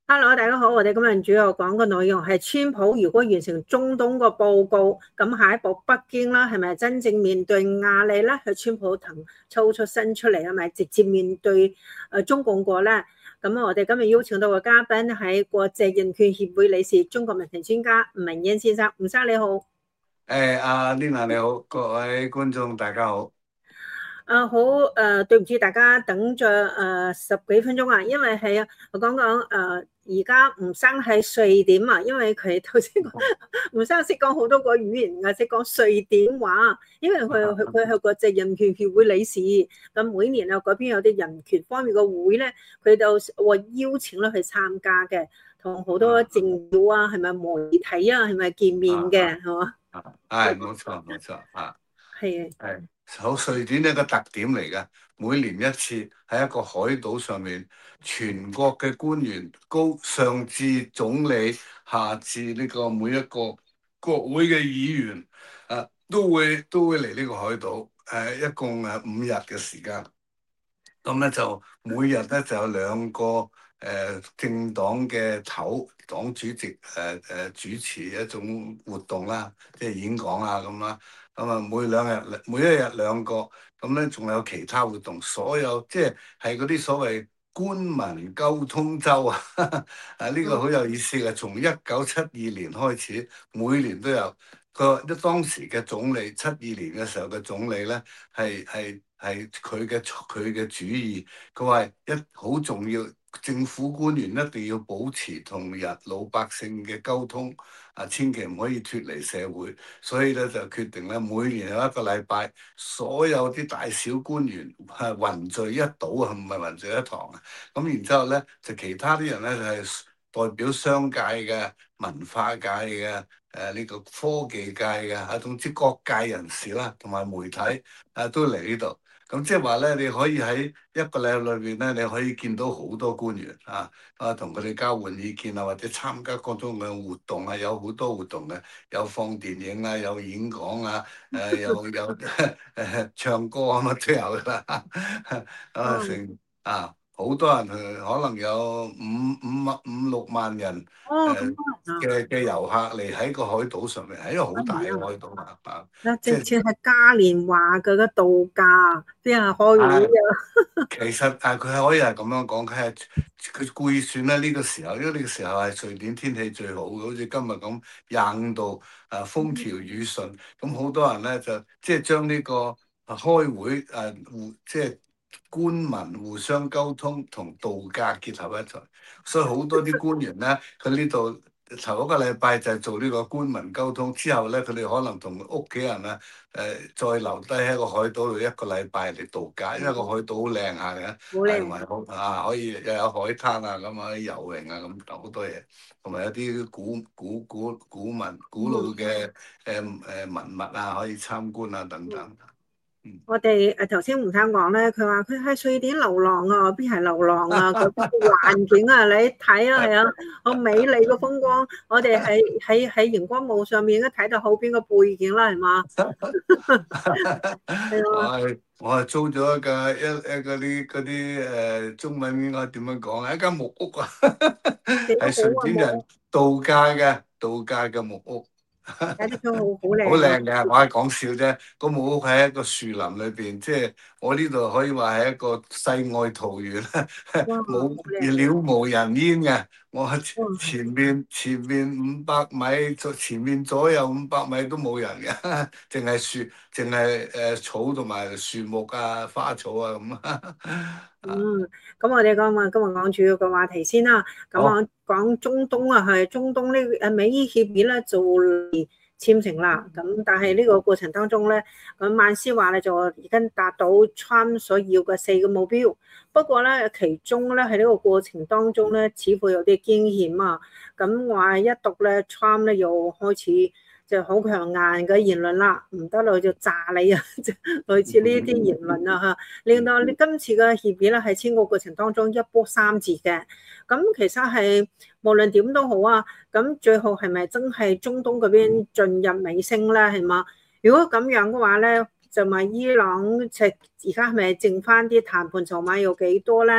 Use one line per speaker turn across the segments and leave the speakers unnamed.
Hello，大家好，我哋今日主要講嘅內容係川普如果完成中東個報告，咁下一步北京啦，係咪真正面對壓力咧？係川普騰抽出身出嚟，係咪直接面對中共國咧？咁我哋今日邀請到嘅嘉賓係國際人權協會理事、中國問題專家吳文英先生，吳生你好。
阿 Lina 你好，各位觀眾大家好。
好，對唔住大家等咗十幾分鐘啊，因為係啊，我講講而家吳生喺瑞典啊，因為佢頭先講吳生識講好多個語言啊，識講瑞典話，因為佢係國際人權協會理事，咁每年啊嗰邊有啲人權方面嘅會咧，佢就會邀請咧去參加嘅，同好多政要啊，係咪媒體啊，係咪見面嘅，係嘛？
係冇錯冇錯啊，
係。
係好瑞典一個特點嚟嘅，每年一次喺一個海島上面，全國嘅官員上至總理，下至呢個每一個國會嘅議員都會嚟呢個海島，一共5日嘅時間。咁咧就每日咧就有2個政黨嘅黨主席主持一種活動啦，即係演講啊咁啦。咁啊每一日2個，咁咧仲有其他活動，所有即係嗰啲所謂官民溝通周啊。呢個好有意思嘅，從1972年開始，每年都有。當時嘅總理72年嘅時候嘅總理咧，係佢嘅主意。佢話好重要，政府官員一定要保持同老百姓嘅溝通，千祈唔可以脫離社會。所以咧就決定咧，每年有1個禮拜，所有啲大小官員係雲聚一島啊，唔係雲聚一堂啊。咁然之後咧，就其他啲人咧就係代表商界嘅、文化界嘅、呢個科技界嘅，總之各界人士啦，同埋媒體都嚟呢度。咁即係話咧，你可以喺一個禮拜裏邊咧，你可以見到好多官員同佢哋交換意見啊，或者參加各種嘅活動啊，有好多活動嘅，有放電影啊，有演講啊，有唱歌啊，乜都有噶啦。好多人去，可能有5、6萬人
哦，咁
誒
多人啊！
嘅遊客嚟喺個海島上面，係一個好大嘅
不一樣。
海島啊！
嗱，
即係
直情係嘉年華嘅個度假，邊係開會
啊〜
啊？
其實佢係可以係咁樣講，佢故意選咧呢個時候，因為呢個時候係瑞典天氣最好嘅，好似今日咁25度，風調雨順，咁好多人咧就即係將呢個開會即係官民互相溝通同度假結合一齊，所以好多啲官員咧，佢呢度頭1個禮拜就係做呢個官民溝通，之後咧佢哋可能同屋企人再留低喺個海島度1個禮拜嚟度假，因為個海島好靚下嘅，
好靚。
同埋可以又有海灘啊，咁可以游泳啊，咁好多嘢，同埋一啲古老
嗯，
嘅文物啊，可以參觀啊等等。嗯。
我哋頭先吳生講咧，佢話佢喺瑞典流浪啊，邊係流浪啊？嗰邊嘅環境啊，你睇啊，係啊，好美麗嘅風光。我哋喺熒光幕上面都睇到後邊嘅背景啦，係嘛？係啊，
我係租咗嗰啲中文應該點樣講啊？一間木屋啊，
幾多好
係瑞
啊，冇
典人度假嘅木屋。
睇得出好好
好
靚啊！
靚嘅，我係講笑啫。個木屋喺一個樹林裏邊，即係我呢度可以話係一個世外桃源，
哇，好
冇
靚！
了無人煙嘅。我
哇，
前面500米，前面左右500米都冇人嘅，淨係樹，淨係草同埋樹木啊、花草啊咁
嗯，
啊。
咁我哋今日講主要嘅話題先啦。咁
好。
我講中東啊，係中東呢美伊協議咧就簽成啦。咁但係呢個過程當中咧，咁曼斯話咧就已經達到 Trump 所要嘅4個目標。不過咧，其中咧喺呢個過程當中咧，似乎有啲驚險啊。咁話一讀咧，Trump 咧又開始就好強硬嘅言論啦，唔得啦就炸你啊！類似呢啲言論啊嚇。令到你今次嘅協議咧，喺簽個過程當中一波三折嘅。咁其實係無論點都好啊，咁最後係咪真係中東嗰邊進入尾聲咧？係嘛？如果咁樣嘅話咧，就咪伊朗即係而家係咪剩翻啲談判籌碼有幾多咧？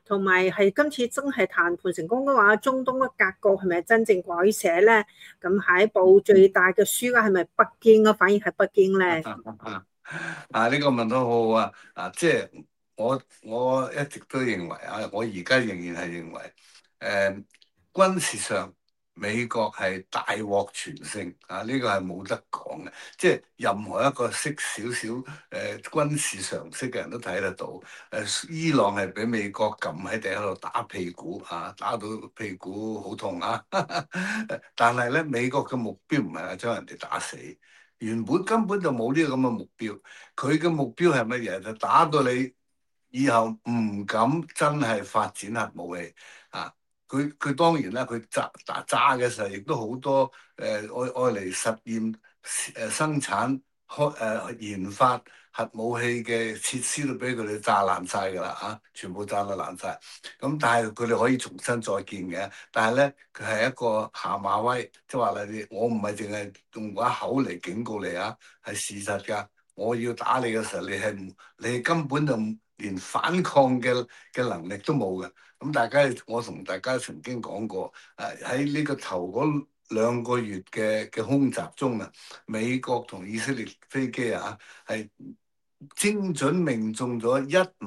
同埋係今次真係談判成功嘅話，中東嘅格局係咪真正改寫咧？咁下一步最大嘅輸家係咪北京啊？反而係北京咧？
呢個問得好好啊！即係我一直都認為啊，我而家仍然係認為，軍事上美國係大獲全勝啊！呢個係冇得講嘅，即係任何一個識少少軍事常識嘅人都睇得到。伊朗係俾美國撳喺地喺度打屁股啊，打到屁股好痛啊！但係咧，美國嘅目標唔係話將人哋打死。原本根本就冇呢個咁嘅目標，佢嘅目標係乜嘢？就打到你以後唔敢真係發展核武器啊！佢當然啦，佢炸嘅時候亦都好多愛嚟實驗生產研發核武器嘅設施都俾佢哋炸爛晒㗎啦嚇，全部炸得爛晒。咁但係佢哋可以重新再建嘅。但係咧，佢係一個下馬威，即係話你我唔係淨係用把口嚟警告你啊，係事實㗎。我要打你嘅時候，你根本就連反抗嘅能力都冇嘅。咁我同大家曾經講過，喺呢個頭嗰2個月嘅空襲中啊，美國同以色列飛機啊係精準命中咗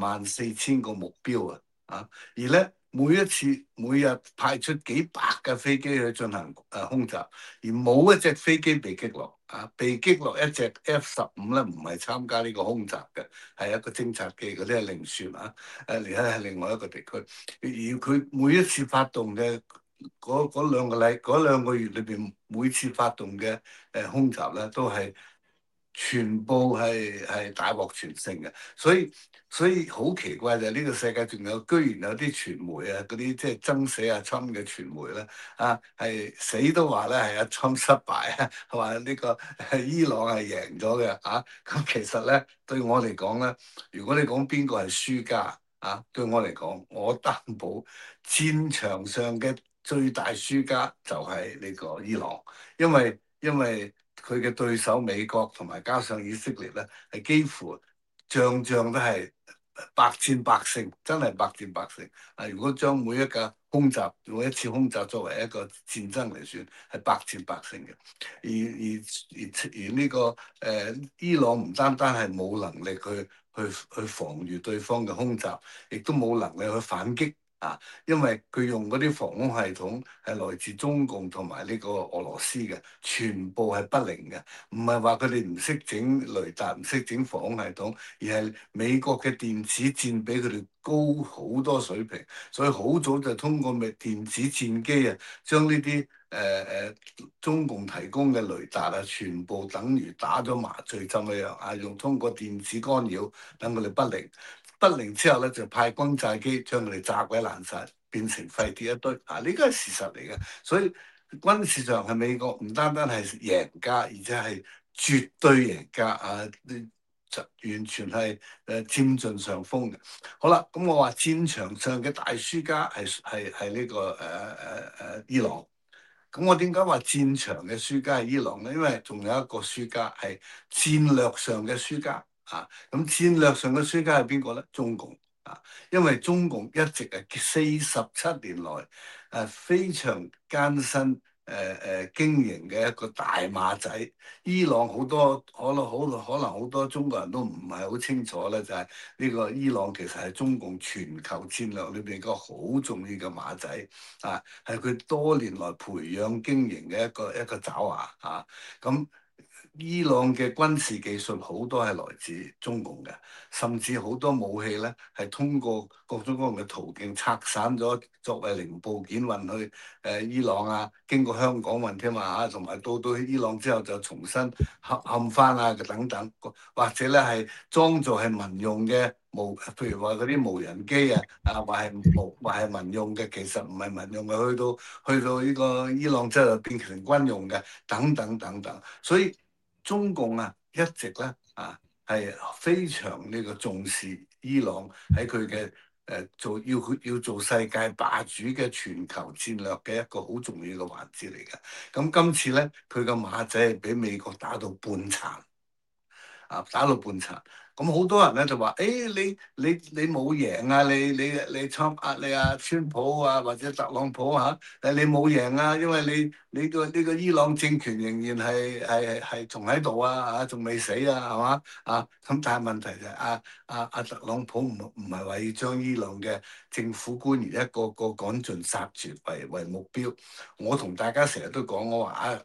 14000個目標而咧每日派出幾百架飛機去進行空襲，而冇一隻飛機被擊落被擊落一隻 F-15咧，唔係參加呢個空襲嘅，係一個偵察機，嗰啲係零船而家係另外一個地區，而佢每一次發動嘅嗰兩個月裏邊，每次發動嘅空襲咧，都係全部係大獲全勝嘅，所以好奇怪就係呢個世界仲有居然有啲傳媒嗰啲即係憎死阿侵嘅傳媒咧係死都話咧係阿侵失敗係話呢個伊朗係贏咗嘅咁其實咧對我嚟講咧，如果你講邊個係輸家對我嚟講，我擔保戰場上嘅最大輸家就係呢個伊朗，因為佢嘅對手美國同埋加上以色列咧，係幾乎仗仗都係百戰百勝，真係百戰百勝。如果將每一次空襲作為一個戰爭嚟算，係百戰百勝嘅。而呢個伊朗唔單單係冇能力去防禦對方嘅空襲，亦都冇能力去反擊。因為佢用嗰啲防空系統係來自中共同埋呢個俄羅斯嘅，全部係不靈嘅，唔係話佢哋唔識整雷達、唔識整防空系統，而係美國嘅電子戰比佢哋高好多水平，所以好早就通過電子戰機將呢啲中共提供嘅雷達全部等於打咗麻醉針一樣用通過電子干擾等佢哋不靈。不靈之後咧，就派轟炸機將佢哋炸鬼爛晒，變成廢鐵一堆。呢個係事實嚟嘅，所以軍事上係美國唔單單係贏家，而且係絕對贏家完全係佔盡上風嘅。好啦，咁我話戰場上嘅大輸家係呢個伊朗。咁我點解話戰場嘅輸家係伊朗咧？因為仲有一個輸家係戰略上嘅輸家。咁戰略上嘅輸家係邊個咧？中共因為中共一直係47年來非常艱辛經營嘅一個大馬仔。伊朗可能好多中國人都唔係好清楚咧，就係呢個伊朗其實係中共全球戰略裏邊個好重要嘅馬仔係佢多年來培養經營嘅一個爪牙咁。伊朗嘅軍事技術好多係來自中共嘅，甚至好多武器咧係通過各種各樣嘅途徑拆散咗，作為零部件運去伊朗經過香港運添同埋到伊朗之後就重新冚翻等等，或者咧係裝作係民用嘅譬如話嗰啲無人機話係民用嘅，其實唔係民用嘅，去到呢個伊朗之後就變成軍用嘅，等等等等，所以。中共一直咧係非常呢個重視伊朗喺佢嘅要做世界霸主嘅全球戰略嘅一個好重要嘅環節嚟嘅。咁今次咧，佢個馬仔係俾美國打到半殘打到半殘。 咁好多人咧就話：你冇贏啊！你川普啊，或者特朗普你冇贏啊，因為呢個伊朗政權仍然係仲喺度啊，仲未死啊，係嘛啊？咁但係問題就係特朗普唔係話要將伊朗嘅政府官員一個個趕盡殺絕為目標。我同大家成日都講，我話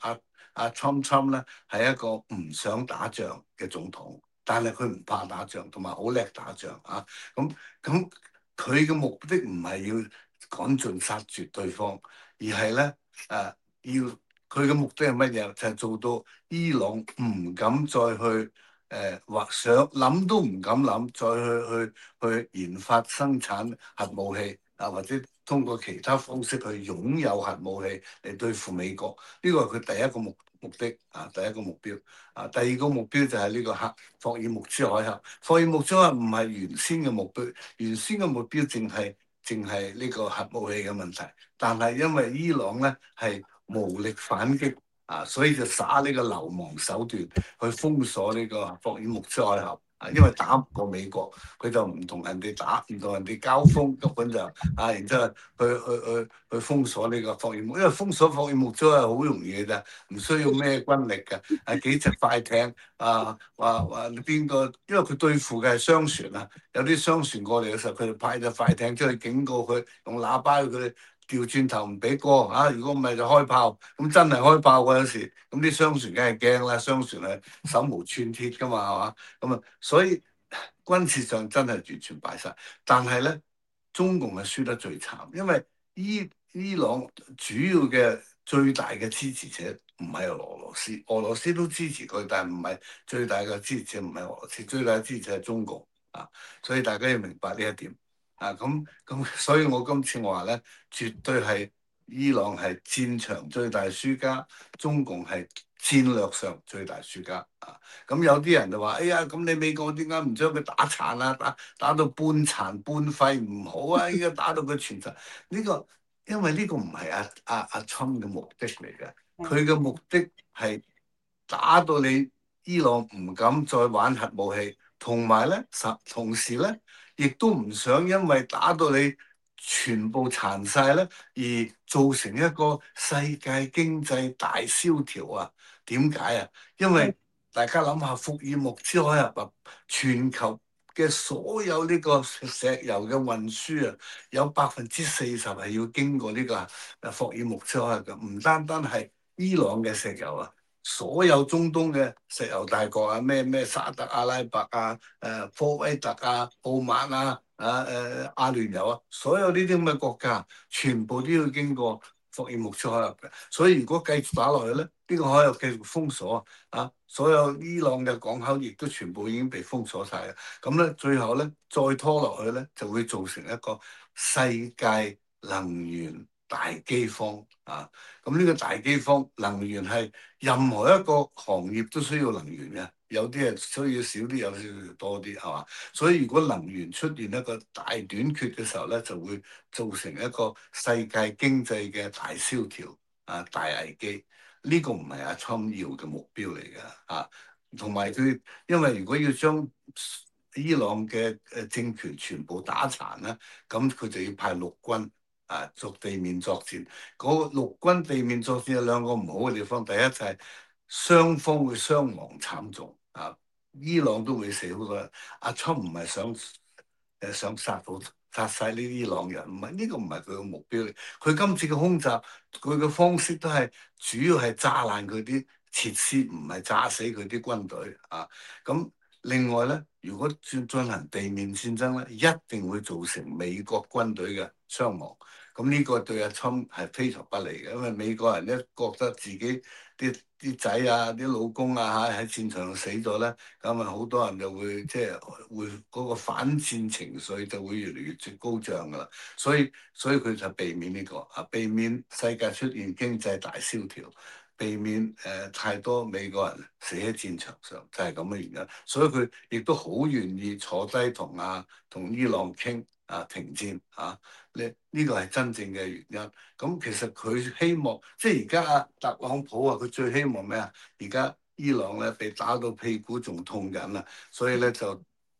Trump 咧係一個唔想打仗嘅總統，但係佢唔怕打仗，同埋好叻打仗啊！咁佢嘅目的唔係要趕盡殺絕對方，而係咧要佢嘅目的係乜嘢？就係做到伊朗唔敢再去或想諗都唔敢諗，再去研發生產核武器啊，或者通過其他方式去擁有核武器嚟對付美國。呢個係佢第一個目的啊，第一個目標啊。第二個目標就係呢個霍爾木茲海峽。霍爾木茲海峽唔係原先嘅目標，原先嘅目標淨係呢個核武器嘅問題。但係因為伊朗咧係無力反擊啊，所以就耍呢個流氓手段去封鎖呢個霍爾木茲海峽。因為打唔過美國，佢就唔同人哋打，唔同人哋交鋒，根本就然之後去封鎖呢個霍爾木，因為封鎖霍爾木茲係好容易嘅啫，唔需要咩軍力嘅，幾隻快艇話邊個，因為佢對付嘅係商船啊，有啲商船過嚟嘅時候，佢就派隻快艇出去警告佢，用喇叭佢調轉頭唔俾過啊！如果唔係就開炮，咁真係開炮嗰陣時，咁啲商船梗係驚啦，商船係手無寸鐵噶嘛，係嘛？咁所以軍事上真係完全敗晒。但係咧，中共係輸得最慘，因為伊朗主要嘅最大嘅支持者唔係俄羅斯，俄羅斯都支持佢，但係唔係最大嘅支持者，唔係俄羅斯，最大嘅支持者係中共啊！所以大家要明白呢一點。所以我今次我話咧，絕對係伊朗係戰場最大輸家，中共係戰略上最大輸家啊！咁有啲人就話：哎呀，咁你美國點解唔將佢打殘啊？打到半殘半廢唔好啊！依家打到佢全殘，因為呢個唔係阿川嘅目的嚟嘅，佢嘅目的係打到你伊朗唔敢再玩核武器，同埋咧同時咧。亦都唔想因為打到你全部殘晒咧，而造成一個世界經濟大蕭條啊！點解啊？因為大家諗下，霍爾木茲海峽全球嘅所有呢個石油嘅運輸啊，有40%係要經過呢個霍爾木茲海峽嘅，唔單單係伊朗嘅石油啊。所有中東嘅石油大國啊，咩沙特阿拉伯啊、科威特啊、奧曼啊、阿聯酋啊，所有呢啲咁嘅國家，全部都要經過霍爾木茲海峽嘅。所以如果繼續打落去咧，呢個海峽繼續封鎖啊，所有伊朗嘅港口亦都全部已經被封鎖晒嘅。咁咧，最後咧再拖落去咧，就會造成一個世界能源大饑荒啊！咁呢個大饑荒，能源係任何一個行業都需要能源嘅，有啲係需要少啲，有啲要多啲，係嘛？所以如果能源出現一個大短缺嘅時候咧，就會造成一個世界經濟嘅大蕭條啊、大危機。呢個唔係阿川要嘅目標嚟嘅啊，同埋佢因為如果要將伊朗嘅政權全部打殘咧，咁佢就要派陸軍。做地面作戰，嗰個陸軍地面作戰有兩個唔好嘅地方，第一就係雙方會傷亡慘重啊，伊朗都會死好多人。阿川唔係想殺晒呢啲伊朗人，唔係呢個唔係佢嘅目標嚟。佢今次嘅空襲，佢嘅方式都係主要係炸爛佢啲設施，唔係炸死佢啲軍隊啊。咁另外咧，如果進行地面戰爭咧，一定會造成美國軍隊嘅傷亡。咁呢個對阿川係非常不利嘅，因為美國人一覺得自己啲仔啊、啲老公啊喺戰場上死咗咧，咁啊好多人就會會嗰個反戰情緒就會越嚟越高漲噶啦。所以佢就避免呢個避免世界出現經濟大蕭條，避免太多美國人死喺戰場上，就係咁嘅原因。所以佢亦都好願意坐低同伊朗傾停戰呢個係真正嘅原因。咁其實佢希望，即係而家特朗普佢最希望咩啊？而家伊朗咧被打到屁股仲痛緊啦，所以咧就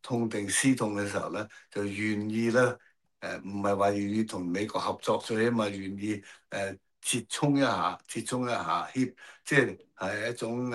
痛定思痛嘅時候咧，就願意咧唔係話願意同美國合作，最起碼願意折衷一下，即係一種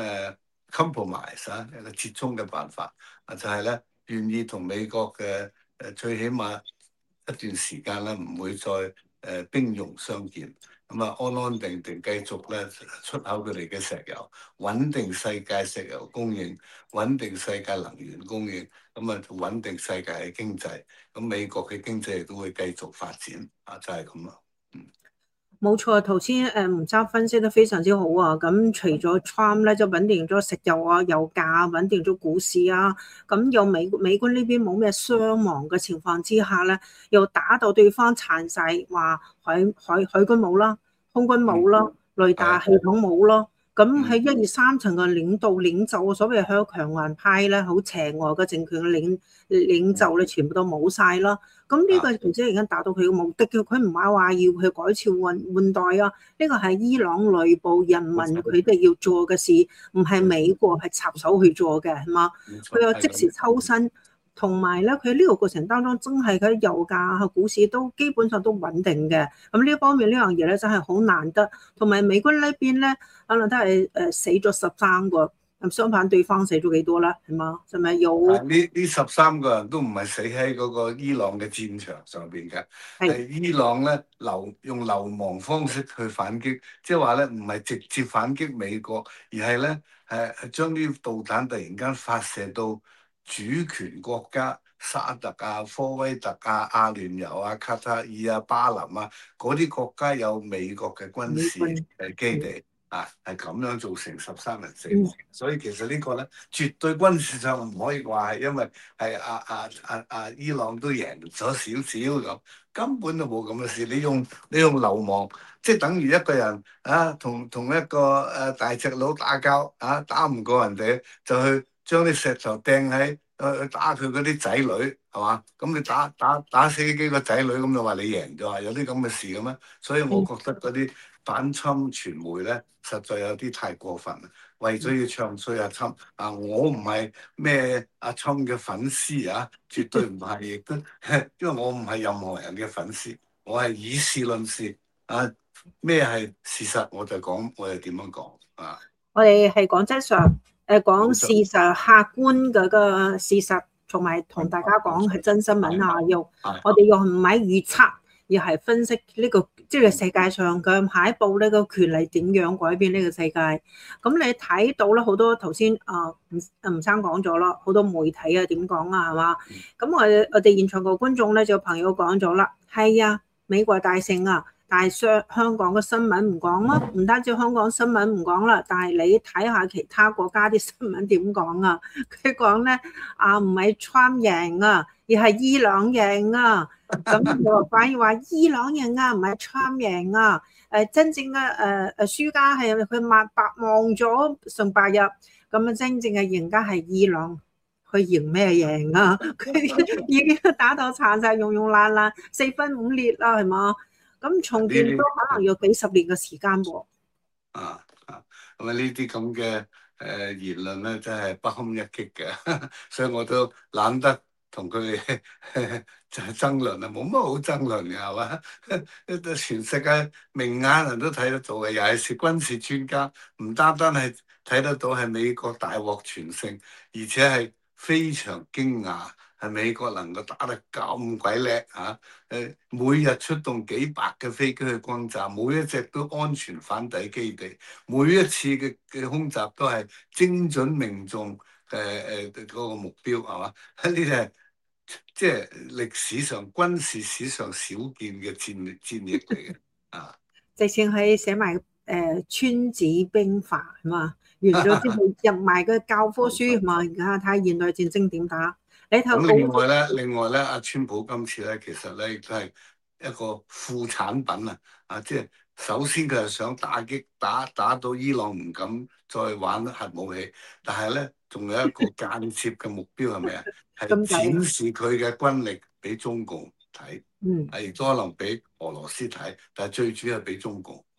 compromise 啊，一個折衷嘅辦法啊，就係咧願意同美國嘅最起碼一段時間咧，唔會再兵戎相見，咁啊安安定定繼續咧出口佢哋嘅石油，穩定世界石油供應，穩定世界能源供應，咁啊穩定世界嘅經濟，咁美國嘅經濟亦都會繼續發展啊，就係咁咯。
冇錯，頭先吳生分析得非常之好啊！咁除咗 Trump 咧，就穩定咗石油啊、油價啊，穩定咗股市啊。咁又美軍呢邊冇咩傷亡嘅情況之下咧，又打到對方殘晒，話海軍冇啦，空軍冇啦，雷達系統冇咯。咁喺一二三層嘅領袖，所謂喺強硬派咧，好邪惡嘅政權嘅領袖咧，全部都冇晒啦。咁呢個其實已經達到佢嘅目的嘅，佢唔係話要去改朝換代啊。呢個係伊朗內部人民佢哋要做嘅事，唔係美國係插手去做嘅，係嘛？佢有即時抽身，同埋咧，佢呢個過程當中真係佢油價、股市都基本上都穩定嘅。咁呢一方面呢樣嘢咧，真係好難得。同埋美軍呢邊咧，可能都係死咗13個。咁相反，對方死咗幾多啦？係嘛？係咪有？
呢13個人都唔係死喺嗰個伊朗嘅戰場上邊嘅，係伊朗咧用流亡方式去反擊，即係話咧唔係直接反擊美國，而係咧將啲導彈突然間發射到主權國家沙特啊、科威特啊、阿聯酋啊、卡塔爾啊、巴林啊嗰啲國家有美國嘅軍事基地。係咁樣造成13人死亡，所以其實呢個咧絕對軍事上唔可以話係因為係伊朗都贏咗少少咁，根本就冇咁嘅事。你用流亡，即係等於一個人同一個大隻佬打交打唔過人哋，就去將啲石頭掟喺打佢嗰啲仔女係嘛？咁你打死幾個仔女，咁就話你贏咗，有啲咁嘅事嘅咩？所以我覺得嗰啲反侵傳媒咧，實在有啲太過分啦！為咗要唱衰阿侵我唔係咩阿侵嘅粉絲絕對唔係，亦都因為我唔係任何人嘅粉絲，我係以事論事咩係事實我就講，我就點樣講
我哋係講真相，講事實，客觀嗰個事實，同埋同大家講係真新聞我哋又唔係預測，而係分析呢個即係世界上嘅下一步呢個權力點樣改變呢個世界。咁你睇到啦，好多頭先吳生講咗啦，好多媒體點講係嘛？咁我哋現場個觀眾咧就朋友講咗啦，係啊，美國大勝但係香港嘅新聞唔講咯，唔單止香港新聞唔講啦，但係你睇下其他國家啲新聞點講啊？佢講咧唔係 Trump 贏而係伊朗贏咁我反而話伊朗贏唔係 Trump 贏真正嘅輸家係佢白望咗成8日，咁真正嘅贏家係伊朗。佢贏咩贏佢已經打到殘晒，溶爛，四分五裂啦，係嘛？咁重建都可能要幾十年嘅時間喎。
咁呢啲咁嘅言論咧，真係不堪一擊嘅，所以我都懶得同佢哋就係爭論冇乜好爭論嘅係嘛？全世界明眼人都睇得到嘅，尤其是軍事專家，唔單單係睇得到係美國大獲全勝，而且係非常驚訝。係美國能夠打得咁鬼叻每日出動幾百嘅飛機去轟炸，每一隻都安全返抵基地，每一次嘅空襲都係精準命中嗰個目標係嘛？呢啲係即係歷史上軍事史上少見嘅戰役嚟嘅
直情係寫埋孫子兵法係嘛？完咗之後入埋個教科書係嘛？而家睇下現代戰爭點打。
咁另外咧，阿川普今次咧，其實咧亦都係一個副產品即係首先佢係想打到伊朗唔敢再玩核武器，但係咧仲有一個間接嘅目標係咪啊？係展示佢嘅軍力俾中共睇，亦都可能俾俄羅斯睇，但係最主要係俾中共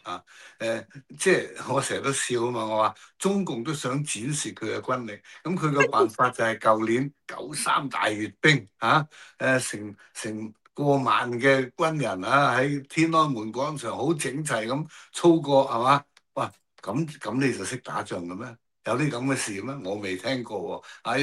啊。即係我成日都笑啊嘛，我話中共都想展示佢嘅軍力，咁佢嘅辦法就係舊年93大閱兵嚇，成過萬嘅軍人啊喺天安門廣場好整齊咁操過係嘛？哇！咁你就識打仗嘅咩？有啲咁嘅事咩？我未聽過喎。啊，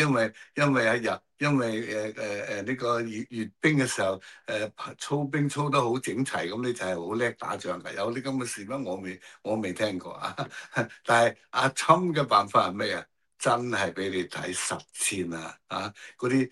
因為呢個閱兵嘅時候，操兵操得好整齊，咁你就係好叻打仗㗎。有啲咁嘅事咩？我未聽過啊。但係阿侵嘅辦法係咩啊？真係俾你睇實戰啊！啊，嗰啲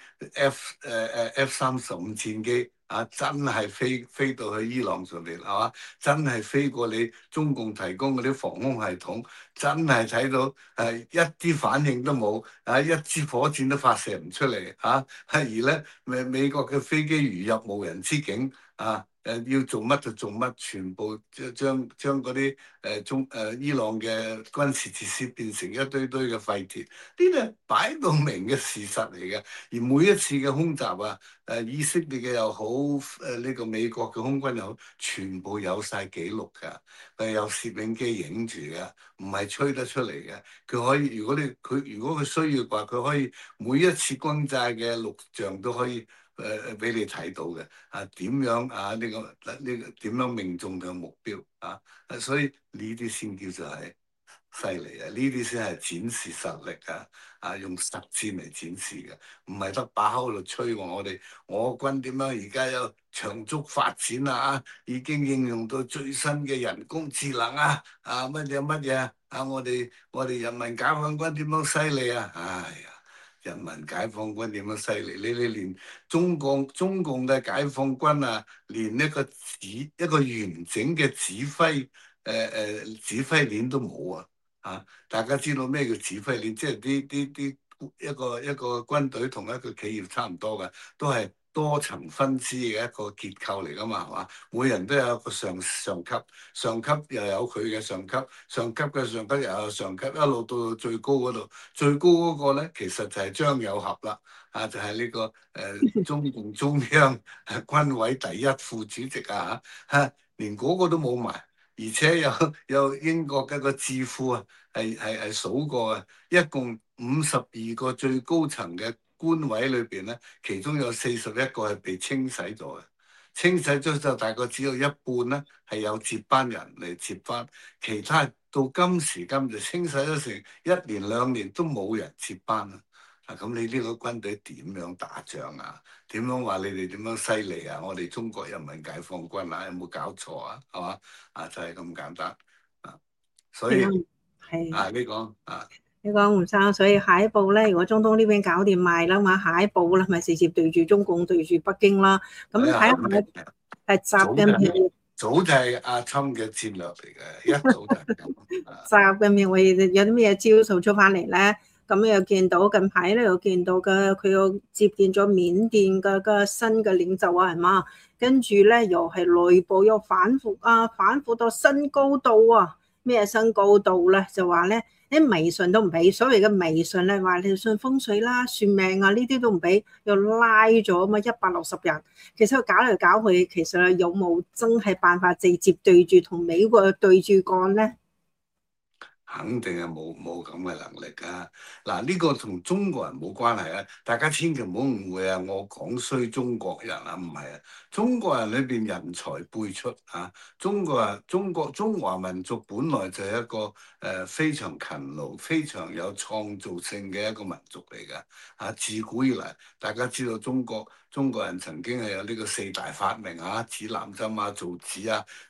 F-35戰機啊，真係飛到去伊朗上邊係嘛？真係飛過你中共提供嗰啲防空系統，真係睇到一啲反應都冇啊！一支火箭都發射唔出嚟啊！而咧美國嘅飛機如入無人之境啊！要做乜就做乜，全部將嗰啲伊朗嘅軍事設施變成一堆堆嘅廢鐵，呢啲係擺到明嘅事實嚟嘅。而每一次嘅空襲啊，以色列嘅又好，呢個美國嘅空軍又好，全部有晒記錄㗎，有攝影機影住嘅，唔係吹得出嚟嘅。佢可以，如果佢需要嘅話，佢可以每一次轟炸嘅錄像都可以。俾你睇到嘅點樣呢個點樣命中嘅目標所以呢啲先叫做係犀利啊！呢啲先係展示實力用實戰嚟展示嘅，唔係得把口度吹話我軍點樣而家有長足發展已經應用到最新嘅人工智能乜嘢我哋人民解放軍點樣犀利啊！哎呀〜人民解放軍點樣犀利？你連中共嘅解放軍連一個完整嘅指揮鏈都冇大家知道咩叫指揮鏈？即係啲一個軍隊同一個企業差唔多嘅，都係多層分支嘅一個結構嚟㗎嘛，係嘛？每人都有一個上級，上級又有佢嘅上級，上級嘅上級又有上級，一路到最高嗰度，最高嗰個咧其實就係張友俠啦，就係呢個中共中央軍委第一副主席連嗰個都冇埋，而且有英國嘅個智庫係數過一共52個最高層嘅官位裏邊咧，其中有41個係被清洗咗嘅，清洗咗就大概只有一半咧係有接班人嚟接翻，其他到今時今日清洗咗成1年2年都冇人接班咁你呢個軍隊點樣打仗點樣話你哋點樣犀利我哋中國人民解放軍有冇搞錯係嘛？就係咁簡單所以
係
你講
你講吳生，所以下一步咧，如果中東呢邊搞掂埋啦嘛，下一步啦，咪直接對住中共對住北京啦。咁睇下係習近平
早就係阿侵嘅戰略嚟嘅，一早就係咁。
習近平會有啲咩招數出翻嚟咧？咁又見到近排咧，又見到佢又接見咗緬甸嘅新嘅領袖係嘛？跟住咧又係內部又反覆到新高度咩新高度咧？就話咧啲微信都唔俾，所謂嘅微信咧話你信風水啦、算命呢啲都唔俾，又拉咗160人。其實佢搞嚟搞去，其實有冇真係辦法直接對住同美國對住幹咧？
肯定係冇咁嘅能力嗱，呢個同中國人冇關係大家千祈唔好誤會我講衰中國人唔係中國人裏邊人才輩出中華民族本來就係一個非常勤勞、非常有創造性嘅一個民族嚟㗎自古以來，大家知道中國人曾經係有呢個4大發明指南針造紙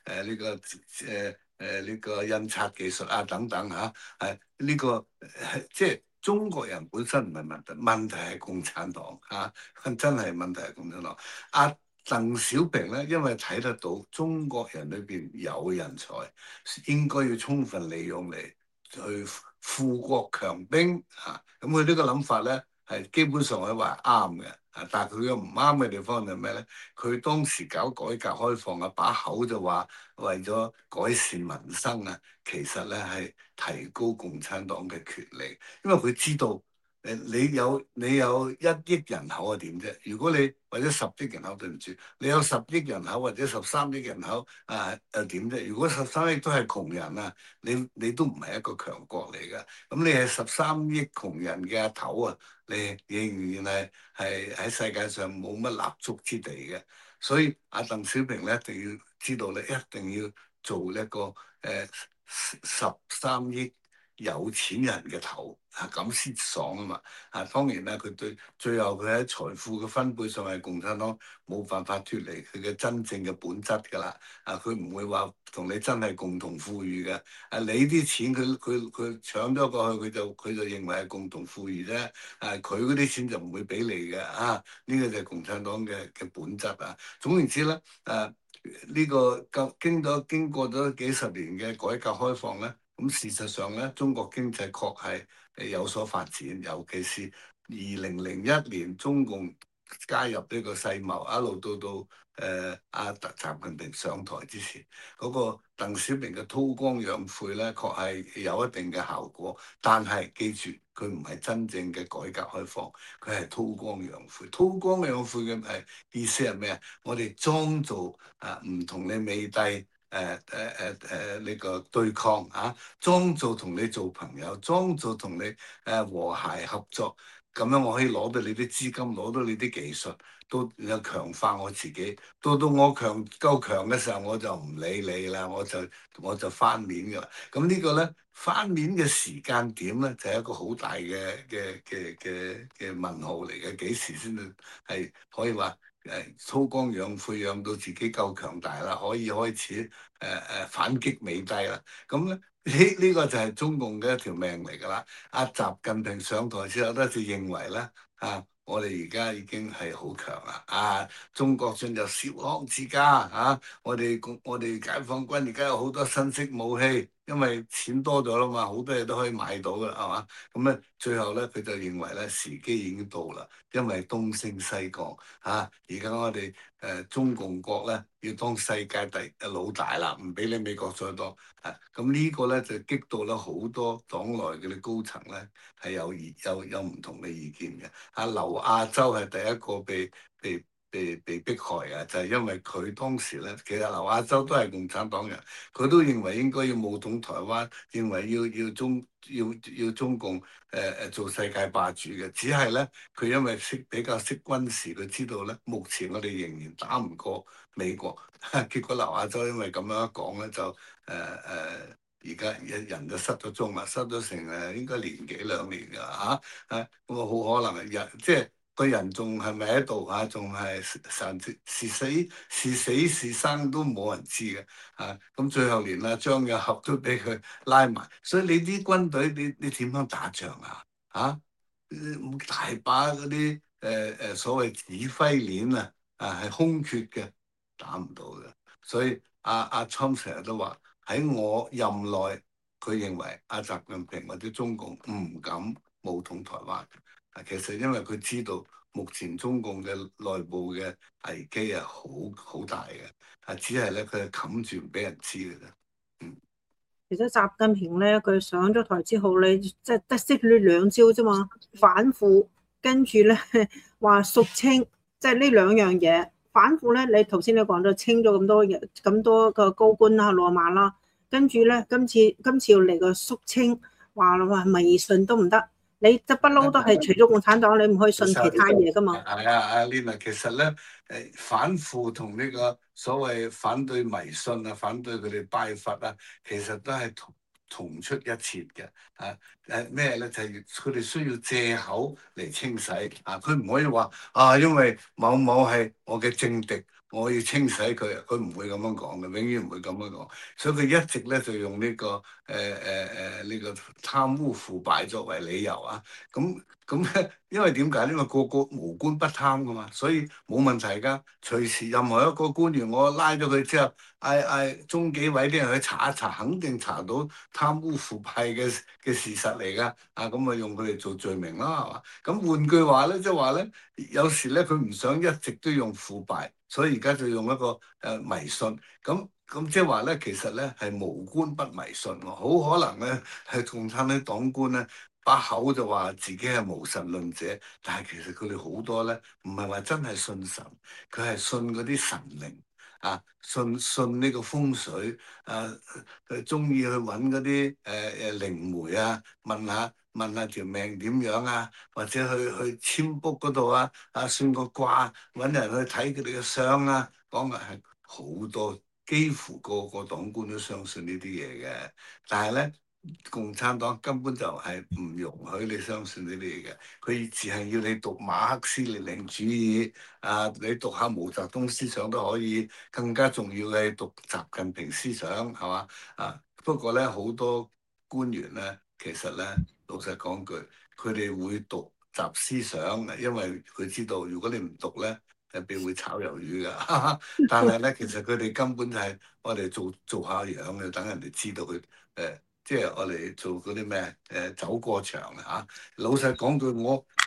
呢個印刷技術等等呢個即係中國人本身唔係問題，問題係共產黨真係問題係共產黨。鄧小平咧，因為睇得到中國人裏邊有人才，應該要充分利用嚟去富國強兵咁佢呢個諗法咧係基本上係話啱嘅。但係佢嘅唔啱嘅地方係咩咧？佢當時搞改革開放把口就話為咗改善民生其實咧係提高共產黨嘅權力，因為佢知道你有1億人口係點啫？如果你或者10億人口，對唔住，你有10億人口或者13億人口又點啫？如果13億都係窮人啊，你都唔係一個強國嚟㗎。咁你係13億窮人嘅阿頭啊，你仍然係喺世界上冇乜立足之地嘅。所以阿鄧小平咧一定要知道咧，一定要做一個13億有錢人嘅頭啊，咁先爽啊嘛！當然啦，最後佢喺財富嘅分配上係共產黨冇辦法脫離佢嘅真正嘅本質㗎啦。佢唔會話同你真係共同富裕嘅。你啲錢佢搶咗過去，佢就認為係共同富裕啫。佢嗰啲錢就唔會俾你嘅。呢個就係共產黨嘅本質啊。總言之咧，呢個經過咗幾十年嘅改革開放咧。咁事實上咧，中國經濟確係有所發展，尤其是2001年中共加入呢個世貿，一路到阿習近平上台之前，嗰個鄧小平嘅韜光養晦咧，確係有一定嘅效果。但係記住，佢唔係真正嘅改革開放，佢係韜光養晦。韜光養晦嘅意思係咩啊？我哋裝造唔同你美帝。呢個對抗裝造同你做朋友，裝造同你和諧合作，咁樣我可以攞到你啲資金，攞到你啲技術，都有強化我自己。到我夠強嘅時候，我就唔理你啦，我就翻面㗎啦。咁呢個咧翻面嘅時間點咧，就係一個好大嘅問號嚟嘅。幾時先至係可以話？韜光養晦，養到自己夠強大啦，可以開始反擊美帝啦。咁咧呢個就係中共嘅一條命嚟㗎啦。阿習近平上台之後咧，就認為咧我哋而家已經係好強啦。中國進入小康之家。我哋解放軍而家有好多新式武器，因為錢多咗啦嘛，好多嘢都可以買到㗎，係嘛？咁咧最後咧佢就認為咧時機已經到啦，因為東升西降。而家我哋中共國咧要當世界老大啦，唔俾你美國再當。咁呢個咧就激到啦好多黨內嘅啲高層咧係有唔同嘅意見嘅。劉亞洲係第一個被迫害嘅，就係因為佢當時咧，其實劉亞洲都係共產黨人，佢都認為應該要武統台灣，認為要中共做世界霸主嘅。只係咧佢因為比較識軍事，佢知道咧目前我哋仍然打唔過美國。結果劉亞洲因為咁樣一講咧，就而家人就失咗蹤啦，失咗成應該年幾兩年㗎嚇。咁啊好可能即係。個人仲係咪喺度仲係是死是生都冇人知嘅。咁最後連張又俠都俾佢拉埋，所以你啲軍隊你點樣打仗大把嗰啲所謂指揮鏈係空缺嘅，打唔到嘅。所以阿 Trump 成日都話喺我任內，佢認為阿習近平或者中共唔敢武統台灣。其實因為佢知道目前中共嘅內部嘅危機好大嘅。只係咧佢係冚住唔俾人知嘅啫。
其實習近平咧，佢上咗台之後咧，即係得識呢2招啫嘛，反腐，跟住咧話肅清，即係呢2樣嘢。反腐咧，你頭先你講咗清咗咁多個高官啦、落馬啦，跟住咧今次要嚟個肅清，話微信都唔得。你不嬲都係除咗共產黨，你唔可以信其他嘢噶嘛？
係阿 Lina，其實咧反腐同呢個所謂反對迷信反對佢哋拜佛其實都係同出一轍嘅。咩咧？就係佢哋需要借口嚟清洗。佢唔可以話因為某某係我嘅政敵，我要清洗佢。佢唔會咁樣講嘅，永遠唔會咁樣講。所以佢一直咧就用呢個呢個貪污腐敗作為理由咁咧，因為點解？因為個個無官不貪噶嘛，所以冇問題㗎。隨時任何一個官員，我拉咗佢之後，嗌中紀委啲人去查一查，肯定查到貪污腐敗嘅事實嚟㗎。咁用佢哋做罪名啦，係嘛？咁換句話咧，即係話咧，有時咧佢唔想一直都用腐敗，所以而家就用一個迷信。咁即係話咧，其實咧係無官不迷信喎，好可能咧係共產黨黨官咧。 把口就話自己係無神論者，但係其實佢哋好多咧，唔係話真係信神，佢係信嗰啲神靈啊，信呢個風水啊，佢中意去揾嗰啲靈媒啊，問下條命點樣啊，或者去簽卜嗰度算個卦，揾人去睇佢哋嘅相啊，講嘅係好多，幾乎個個黨官都相信呢啲嘢嘅，但係咧。共產黨根本就係唔容許你相信呢啲嘢嘅，佢只係要你讀馬克思列寧主義你讀下毛澤東思想都可以，更加重要嘅係讀習近平思想係嘛不過咧好多官員咧，其實咧老實講句，佢哋會讀習思想，因為佢知道如果你唔讀咧，入邊會炒魷魚㗎。但係咧，其實佢哋根本就係我哋做下樣嘅，等人哋知道佢即係我哋做嗰啲咩走過場老實講句，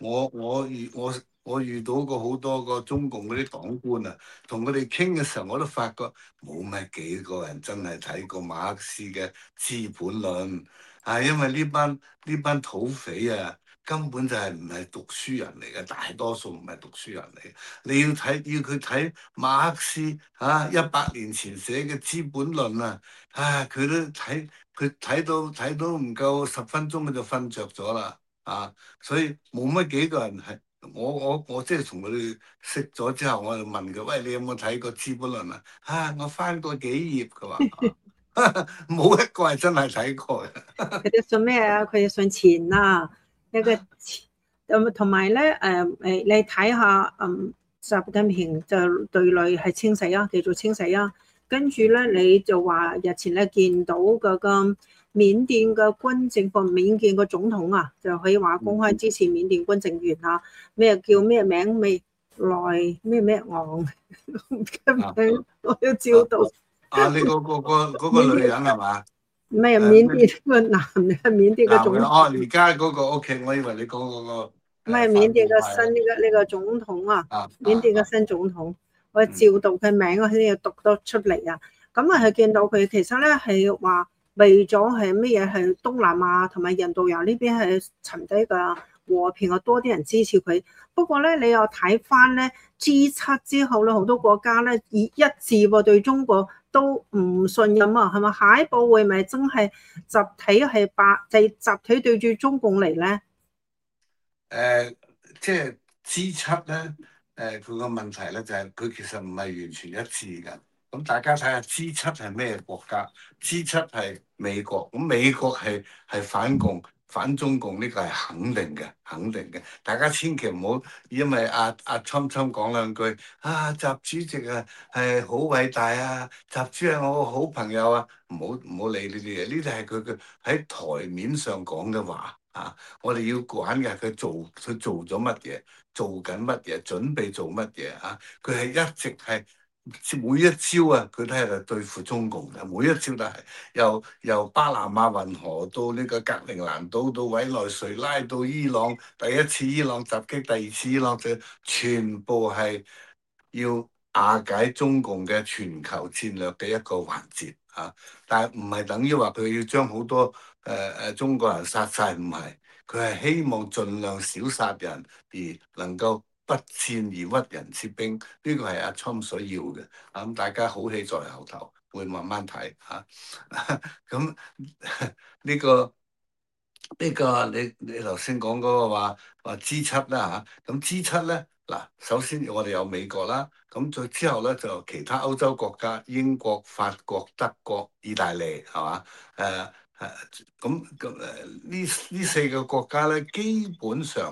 我遇到過好多個中共嗰啲黨官同佢哋傾嘅時候，我都發覺冇咩幾個人真係睇過馬克思嘅《資本論》因為呢班土匪根本就係唔係讀書人嚟嘅，大多數唔係讀書人嚟嘅。你要佢睇馬克思100年前寫嘅《資本論》佢都睇到唔夠10分鐘佢就瞓着咗啦所以冇乜幾個人係我即係同佢哋識咗之後，我就問佢：喂，你有冇睇過《資本論》我翻過幾頁，佢話冇一個係真係睇過嘅。
佢哋信咩啊？佢哋信錢一個錢同埋咧你睇下習近平就對內係清洗叫做清洗跟住咧你就話日前咧見到嗰個緬甸嘅軍政府，緬甸嘅總統就可以話公開支持緬甸軍政員咩叫咩名未來咩昂，我要照到
你嗰個女人係嘛？
咩緬甸個男嘅緬甸嘅總統
而家嗰個 OK， 我以為你講嗰個
唔係緬甸嘅新呢個總統緬甸嘅新總統，我照讀佢名，我先要讀得出嚟咁係見到佢其實咧係話為咗係乜嘢係東南亞同埋印度洋呢邊係沉底嘅和平多啲人支持佢。不過咧你又睇翻咧 G7 之後咧，好多國家咧一致對中國都唔信任係咪？下一步會咪真係集體集體對住中共嚟咧？
即係 G7咧，佢個問題咧就係佢其實唔係完全一致㗎。咁大家睇下 G7係咩國家？G7係美國，咁美國係反共反中共，呢個係肯定嘅，肯定嘅。大家千祈唔好因為阿侵講兩句習主席係好偉大習主席係我個好朋友唔好理呢啲嘢，呢啲係佢嘅喺台面上講嘅話。我哋要管嘅佢做咗乜嘢，做緊乜嘢，準備做乜嘢佢係一直係每一招佢都係對付中共嘅，每一招都係由巴拿馬運河到呢個格陵蘭島到委內瑞拉到伊朗，第一次伊朗襲擊，第二次伊朗就全部係要瓦解中共嘅全球戰略嘅一個環節但係唔係等於話佢要將好多中國人殺晒，唔係，佢係希望盡量少殺人，而能夠不戰而屈人之兵，呢個係阿侵所要嘅。咁大家好戲在後頭，會慢慢睇咁呢個你頭先講嗰個話 G7啦咁 G7咧嗱，首先我哋有美國啦，咁再之後咧就其他歐洲國家，英國、法國、德國、意大利係嘛？呢4個國家咧，基本上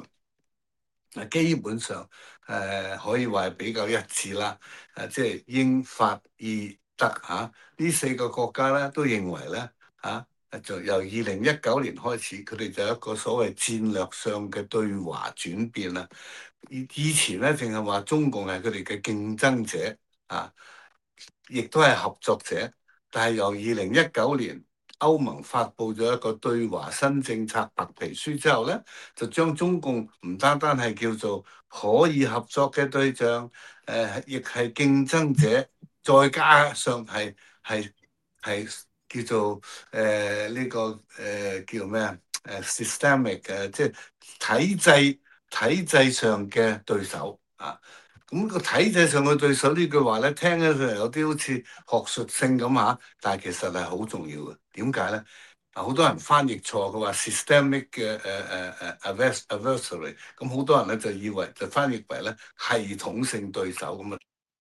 可以話係比較一致啦。即係英法意德呢4個國家咧都認為咧就由2019年開始，佢哋就有一個所謂戰略上嘅對華轉變啦。以前咧淨係話中共係佢哋嘅競爭者亦都係合作者，但係由2019年歐盟發布咗一個對華新政策白皮書之後咧，就將中共唔單單係叫做可以合作嘅對象，亦係競爭者，再加上係叫做呢個叫咩 systemic 嘅，即係體制上嘅對手啊。咁個體制上嘅對手呢句話咧，聽起上嚟有啲好似學術性咁嚇，但係其實係好重要嘅。點解咧？好多人翻譯錯，佢話 systemic 嘅adversary，咁好多人咧就以為就翻譯為咧系統性對手咁啊。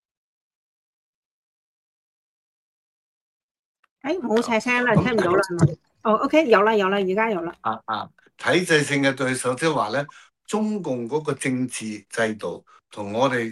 冇晒聲啦，聽唔到啦，係嘛？哦，OK，有啦，而家有啦。
體制性嘅對手，即係話咧，中共嗰個政治制度同我哋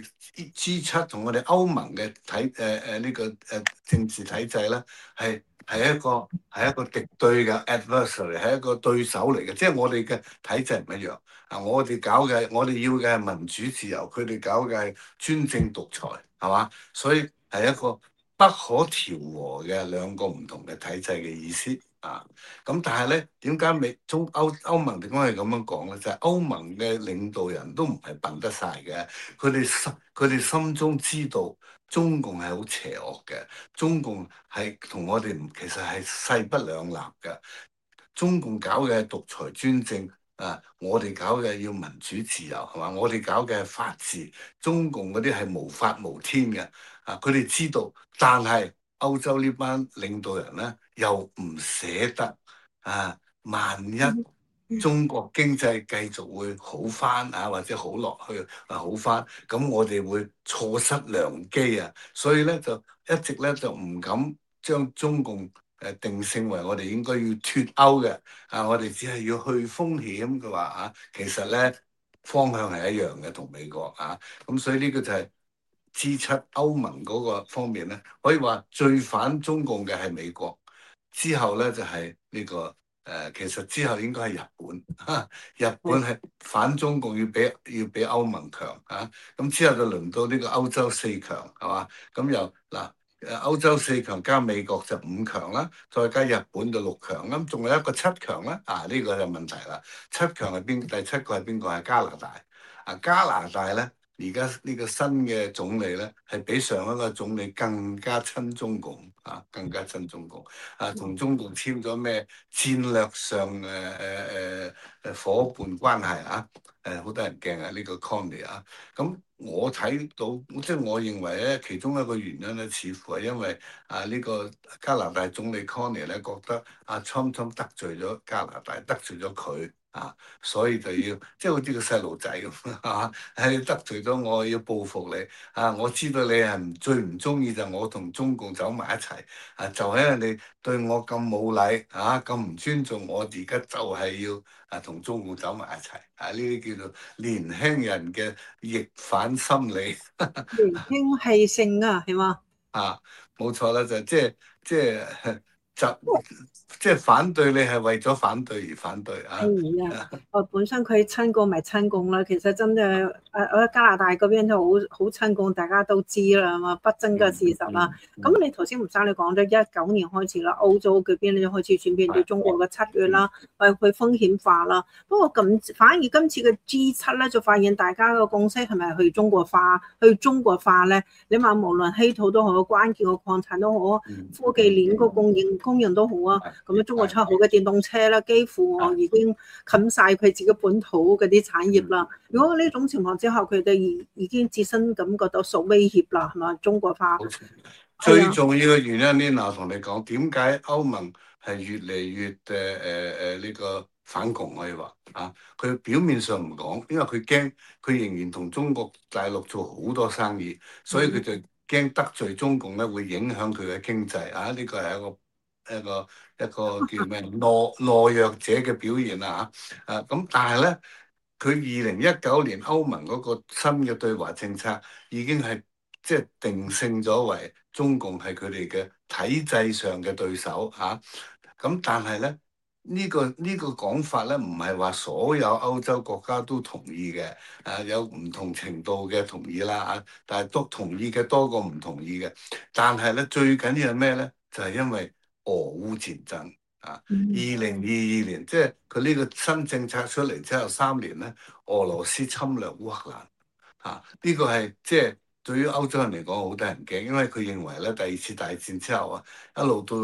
G7 同我哋歐盟嘅呢個政治體制咧，係一個敵對嘅 adversary，係一個對手嚟嘅。即係我哋嘅體制唔一樣啊！我哋要嘅係民主自由，佢哋搞嘅係專政獨裁，係嘛？所以係一個不可調和嘅兩個唔同嘅體制嘅意思啊！咁但係咧，點解歐盟點解係咁樣講咧？就係歐盟嘅領導人都唔係笨得晒嘅，佢哋心中知道中共係好邪惡嘅，中共係同我哋其實係勢不兩立嘅。中共搞嘅係獨裁專政啊，我哋搞嘅要民主自由係嘛？我哋搞嘅係法治，中共嗰啲係無法無天嘅啊！佢哋知道，但係歐洲呢班領導人咧又唔捨得啊！萬一中國經濟繼續會好翻啊，或者好落去好翻，咁我哋會錯失良機啊！所以咧就一直咧就唔敢將中共定性為我哋應該要脫歐嘅啊！我哋只係要去風險嘅話啊，其實咧方向係一樣嘅，同美國啊，咁所以呢個就係 G7 歐盟嗰個方面咧，可以話最反中共嘅係美國，之後咧就係呢個其實之後應該係日本，日本係反中共要比歐盟強啊，咁之後就輪到呢個歐洲四強係嘛，咁又嗱。歐洲四強加美國就五強啦，再加日本就六強，咁仲有一個七強啦。呢個就問題啦。七強係邊？第七個係邊個？係加拿大。加拿大咧，而家呢個新嘅總理咧，係比上一個總理更加親中共更加親中共同中共簽咗咩戰略上夥伴關係好多人驚呢個 Connie 咁。我睇到，即係我認為咧，其中一個原因咧，似乎係因為呢個加拿大總理 Connie 咧覺得Trump 得罪咗加拿大，得罪咗佢所以就要即係好似個細路仔咁得罪咗我，要報復你我知道你係最唔中意就我同中共走埋一齊就係因為你對我咁冇禮咁唔尊重我，而家就係要同中共走埋一齊呢啲叫做年輕人嘅逆反心理，
年輕氣盛係嘛？
冇錯啦，就即係反對你係為咗反對而反對
本身佢親共咪親共啦，其實真係我覺得加拿大嗰邊就好親共，大家都知啦，係嘛，不爭嘅事實啦。咁你頭先吳生你講咗19年開始啦，歐洲嗰邊就開始轉變對中國嘅7月啦，佢風險化啦。不過反而今次嘅 G7咧，就發現大家嘅共識係咪去中國化咧？你話無論稀土都好，關鍵嘅礦產都好，科技鏈個供應都好咁中國出好嘅電動車啦，幾乎已經冚晒佢自己本土嗰啲產業啦。如果呢種情況之下，佢哋已經自身感覺到受威脅啦，係嘛？中國化
最重要嘅原因呢，我同你講，點解歐盟係越嚟越呢個反共可以話佢表面上唔講，因為佢驚佢仍然同中國大陸做好多生意，所以佢就驚得罪中共咧，會影響佢嘅經濟呢個係一個叫咩懦弱者嘅表現咁但係咧，佢2019年歐盟嗰個新嘅對華政策已經係即係定性咗為中共係佢哋嘅體制上嘅對手咁但係咧呢個講法咧，唔係話所有歐洲國家都同意嘅有唔同程度嘅同意啦但係都同意嘅多過唔同意嘅。但係咧最緊要係咩咧？就係因為俄烏戰爭2022年，即係佢呢個新政策出嚟之後3年咧，俄羅斯侵略烏克蘭呢個係即係對於歐洲人嚟講好得人驚，因為佢認為咧第二次大戰之後啊，一路到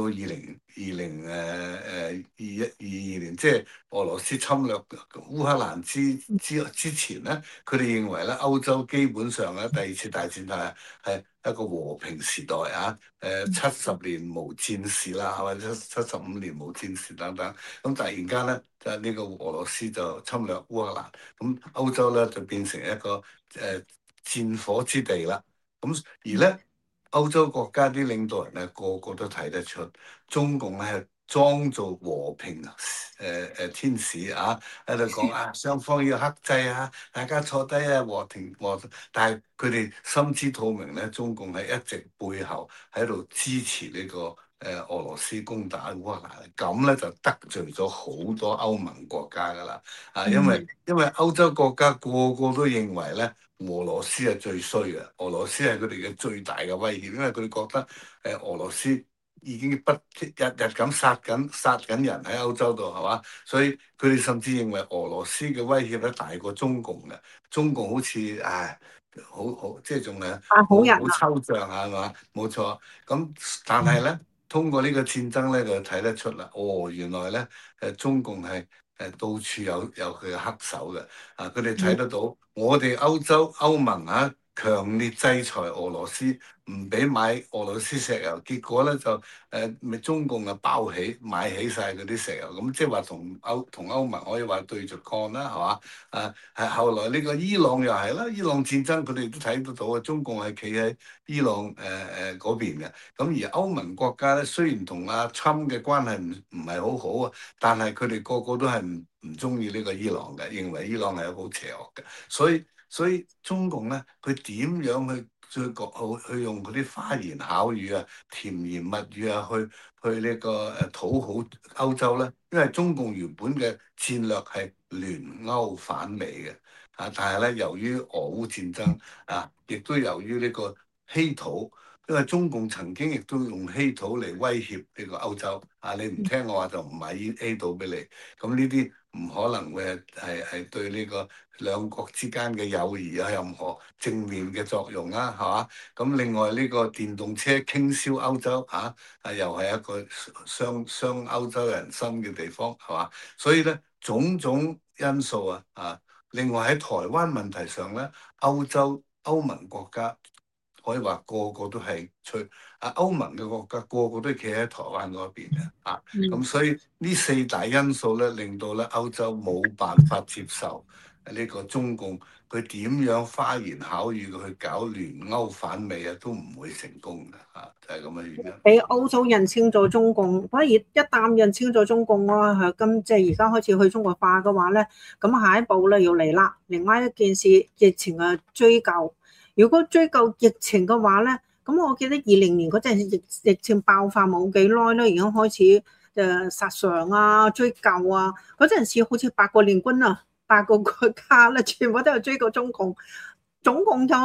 2022年，即係俄羅斯侵略烏克蘭之前咧，佢哋認為咧歐洲基本上咧第二次大戰係一個和平時代啊，70年無戰事啦，或者75年無戰事等等。咁突然間咧，就呢個俄羅斯就侵略烏克蘭，咁歐洲咧就變成一個戰火之地啦。咁而咧歐洲國家啲領導人咧個個都睇得出，中共咧係裝做和平天使啊，喺度講啊雙方要克制啊，大家坐低啊和平，但係佢哋心知肚明咧，中共係一直背後喺度支持呢個俄羅斯攻打烏克蘭，咁咧就得罪咗好多歐盟國家㗎啦。啊，因為歐洲國家個個都認為咧，俄羅斯係最衰嘅，俄羅斯係佢哋嘅最大嘅威脅，因為佢哋覺得俄羅斯已經日日咁殺緊人喺歐洲度，係嘛？所以佢哋甚至認為俄羅斯嘅威脅咧大過中共嘅，中共好似好即係仲係
好人
好抽象啊，係嘛？冇錯。咁但係咧，通過呢個戰爭咧，就睇得出啦。哦，原來咧中共係到處有佢嘅黑手嘅。啊，佢哋睇得到，我哋歐盟啊，強烈制裁俄羅斯，唔俾買俄羅斯石油，結果咧就咪中共啊買起晒嗰啲石油，咁即係話同歐盟可以話對着幹啦，係嘛？係後來呢個伊朗又係啦，伊朗戰爭佢哋都睇得到啊，中共係企喺伊朗嗰邊嘅。咁而歐盟國家咧，雖然同阿侵嘅關係唔係好好啊，但係佢哋個個都係唔中意呢個伊朗嘅，認為伊朗係好邪惡嘅。所以中共咧，佢點樣去用嗰啲花言巧語啊、甜言蜜語啊，去呢個討好歐洲咧？因為中共原本嘅戰略係聯歐反美嘅，但係咧由於俄烏戰爭亦都由於呢個稀土。因為中共曾經亦都用稀土嚟威脅呢個歐洲，你唔聽我話就唔買稀土俾你。咁呢啲唔可能會係對呢個兩國之間嘅友誼有任何正面嘅作用啦，係嘛？咁另外呢個電動車傾銷歐洲又係一個傷歐洲人心嘅地方，係嘛？所以咧種種因素另外喺台灣問題上咧，歐盟國家。可以話個個都係歐盟嘅國家個個都企喺台灣嗰邊嘅咁所以呢四大因素咧，令到咧歐洲冇辦法接受呢個中共佢點樣花言巧語去搞聯歐反美都唔會成功嘅就係咁嘅原因。
俾歐洲認清咗中共，不過一旦認清咗中共咁即係而家開始去中國化嘅話咧，咁下一步咧要嚟啦。另外一件事，疫情追究。如果追究疫情嘅話咧，咁我記得2020年嗰陣疫情爆發冇幾耐咧，已經開始殺傷追究嗰陣時好似8個聯軍8個國家咧，全部都係追究中共，總共有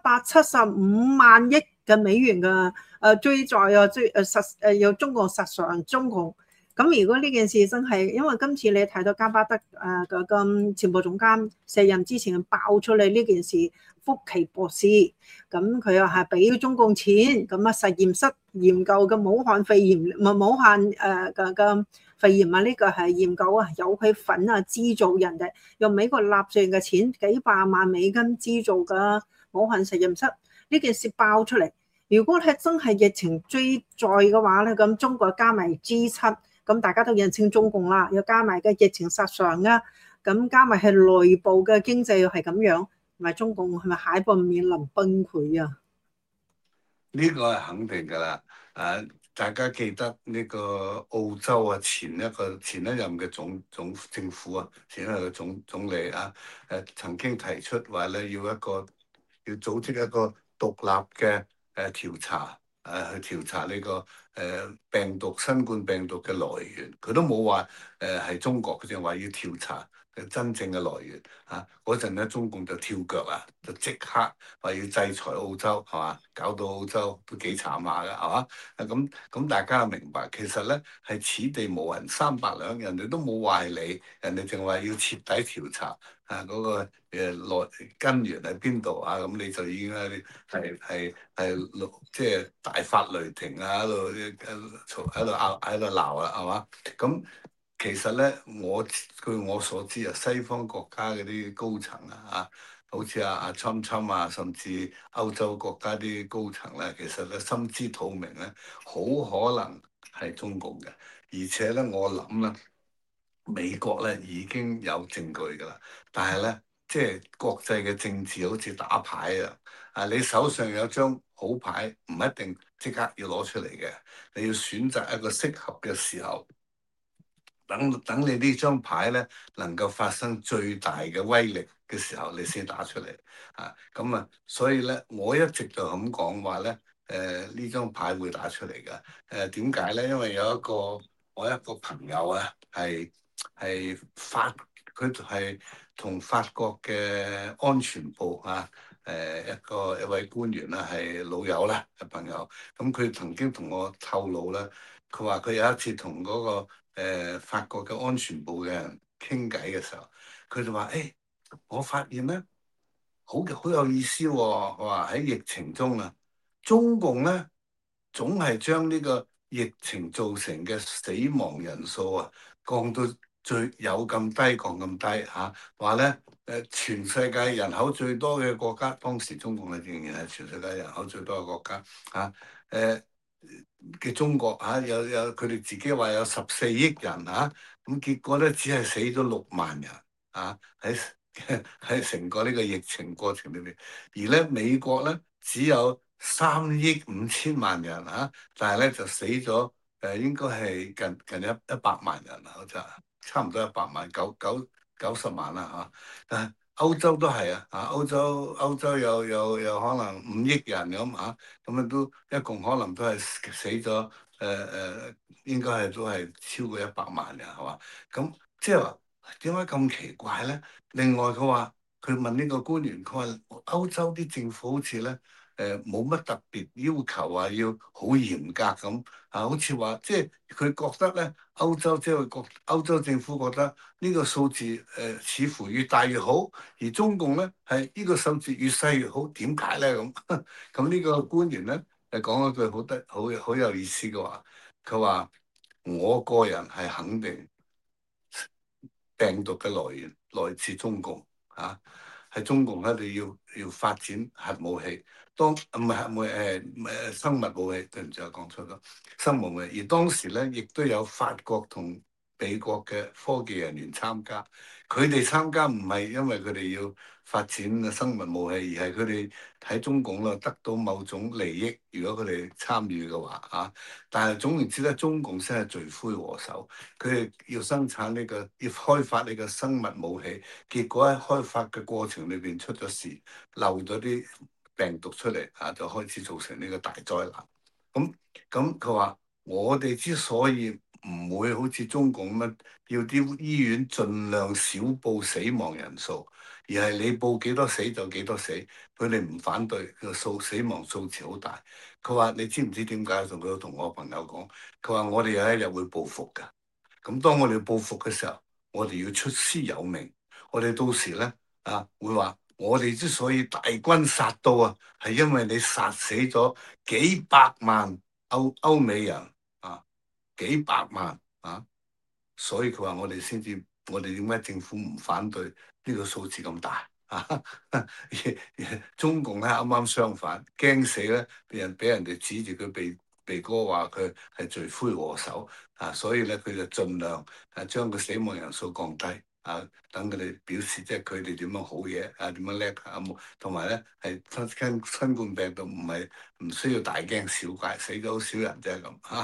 775萬億嘅美元嘅追債要中國殺傷中共。咁如果呢件事真係，因為今次你睇到加巴德嘅前部總監卸任之前爆出嚟呢件事，福奇博士咁佢又係俾中共錢，咁實驗室研究嘅武漢肺炎武漢嘅肺炎呢個係研究有佢份資助人哋用美國納稅人嘅錢幾百萬美金資助嘅武漢實驗室，呢件事爆出嚟，如果係真係疫情追債嘅話咧，咁中國加埋 G7。咁大家都認清中共啦，又加埋嘅疫情殺傷咁加埋係內部嘅經濟又係咁樣，咪中共係咪下一步面臨崩潰啊？
呢個係肯定㗎啦，大家記得呢個澳洲前一任嘅政府前一任嘅總理曾經提出話咧，要組織一個獨立嘅調查。去調查呢個新冠病毒嘅來源，佢都冇話係中國，佢淨係話要調查嘅真正嘅來源啊！嗰陣咧，中共就跳腳啦，就即刻話要制裁澳洲，係嘛？搞到澳洲都幾慘下㗎，係嘛？咁大家明白，其實咧係此地無銀三百兩，人哋都冇話係你，人哋淨話要徹底調查啊嗰個來根源喺邊度啊？咁你就已經係即係大發雷霆啊！喺度拗喺度鬧啦，係嘛？咁其實咧，據我所知啊，西方國家嗰啲高層啊，好似阿侵侵啊，甚至歐洲國家啲高層咧，其實咧心知肚明咧，好可能係中共嘅，而且咧我諗咧，美國咧已經有證據㗎啦，但係咧即係國際嘅政治好似打牌啊，你手上有張好牌，唔一定即刻要攞出嚟嘅，你要選擇一個適合嘅時候。等你呢張牌咧能夠發生最大嘅威力嘅時候，你先打出嚟啊！咁啊，所以咧，我一直就咁講話咧，呢張牌會打出嚟嘅。點解咧？因為我一個朋友啊，係佢係同法國嘅安全部啊，一位官員啦，係老友啦，係朋友。咁佢曾經同我透露咧，佢話佢有一次同嗰個法國嘅安全部嘅人傾偈嘅時候，佢就話：誒，我發現咧，好有意思喎。我話喺疫情中啊，中共咧總係將呢個疫情造成嘅死亡人數啊降到有咁低，降咁低嚇。話咧全世界人口最多嘅國家，當時中共仍然係全世界人口最多嘅國家嚇。嘅中國嚇，有佢哋自己話有14億人嚇，咁結果咧只係死咗6萬人嚇，喺成個呢個疫情過程裏面，而咧美國咧只有3億5千萬人嚇，但係咧就死咗應該係近100萬人啊，好似差唔多100萬90萬啦嚇。歐洲都係歐洲有可能5億人咁嚇，咁啊都一共可能都係死咗應該係都係超過100萬人係嘛？咁即係話點解咁奇怪咧？另外佢問呢個官員，佢話歐洲啲政府好似咧冇乜特別要求話要好嚴格咁啊，好似話即係佢覺得咧歐洲政府覺得呢個數字似乎越大越好，而中共咧係呢個數字越細越好，點解咧咁？咁呢個官員咧講一句好有意思嘅話，佢話我個人係肯定病毒嘅來源來自中共啊。喺中共咧，你要發展核武器，唔係核武生物武器，對唔住啊，講錯咗生物武器。而當時咧，亦都有法國同美國嘅科技人員參加，佢哋參加唔係因為佢哋要發展生物武器，而係佢哋喺中共度得到某種利益。如果佢哋參與嘅話啊，但係總言之咧，中共先係罪魁禍首。佢哋要生產要開發呢個生物武器，結果喺開發嘅過程裏邊出咗事，漏咗啲病毒出嚟啊，就開始造成呢個大災難。咁佢話：我哋之所以唔會好似中共咁樣，要啲醫院盡量少報死亡人數，而係你報幾多死就幾多死，佢哋唔反對個死亡數字好大。佢話：你知唔知點解？佢同我朋友講，佢話我哋有一日會報復㗎。咁當我哋報復嘅時候，我哋要出師有名。我哋到時咧會話，我哋之所以大軍殺到啊，係因為你殺死咗幾百萬歐美人啊，幾百萬啊，所以佢話我哋點解政府唔反對呢個數字咁大啊？中共咧啱啱相反，驚死咧，俾人哋指住佢鼻哥話佢係罪魁禍首啊，所以咧佢就盡量將個死亡人數降低啊，等佢哋表示即係佢哋點樣好嘢啊，點樣叻啊，同埋咧係跟新冠病毒唔需要大驚小怪，死咗好少人啫咁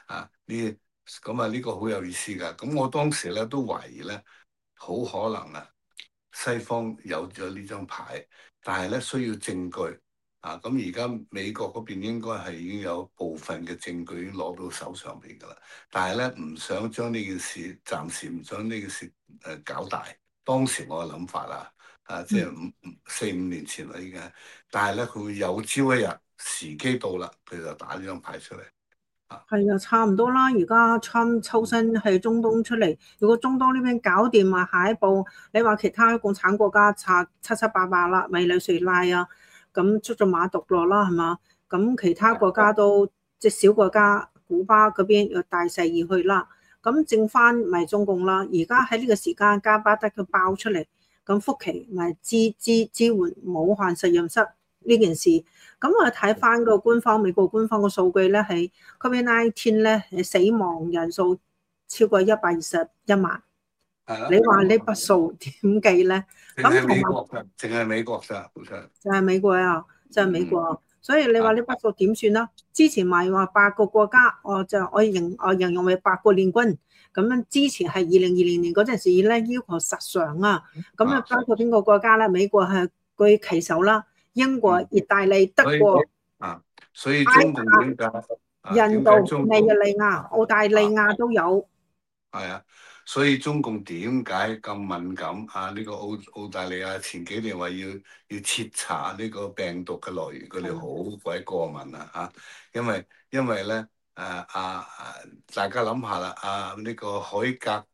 呢個好有意思㗎。咁我當時咧都懷疑咧，好可能啊西方有咗呢張牌，但係咧需要證據。咁而家美國嗰邊應該係已經有部分嘅證據已經攞到手上邊㗎啦，但係咧唔想將呢件事，暫時唔想呢件事搞大， 當時我嘅諗法啦，即係4、5年前啦已經，但係咧佢會有朝一日時機到啦，佢就打呢張牌出嚟。
係啊，差唔多啦。而家 Trump 抽身係中東出嚟，如果中東呢邊搞掂啊，下一步你話其他共產國家拆七七八八啦，委內瑞拉啊，咁出咗馬獨落啦，係嘛？咁其他國家都即小國家，古巴嗰邊又大勢而去啦。咁剩翻咪中共啦。而家喺呢個時間，加巴德佢爆出嚟，咁福奇咪支援武漢實驗室呢件事。咁我睇翻個美國官方嘅數據咧，係 COVID-19 咧死亡人數超過121萬。你話呢筆數點計咧？咁同埋
淨係美國咋，冇錯。
就係美國啊，就係美國。所以你話呢筆數點算啦？之前咪話8個國家，我形容為8個聯軍。咁樣之前係2020年嗰陣時咧要求實常啊。咁啊包括邊個國家咧？美國係居其首啦。英國、意大利、德國
所以中共點解？
印度、尼日利亞、澳大利亞都有。
係啊，所以中共點解咁敏感啊？呢個澳大利亞前幾年話要徹查呢個病毒嘅來源，佢哋好鬼過敏啊！嚇，因為咧大家諗下啦，呢個海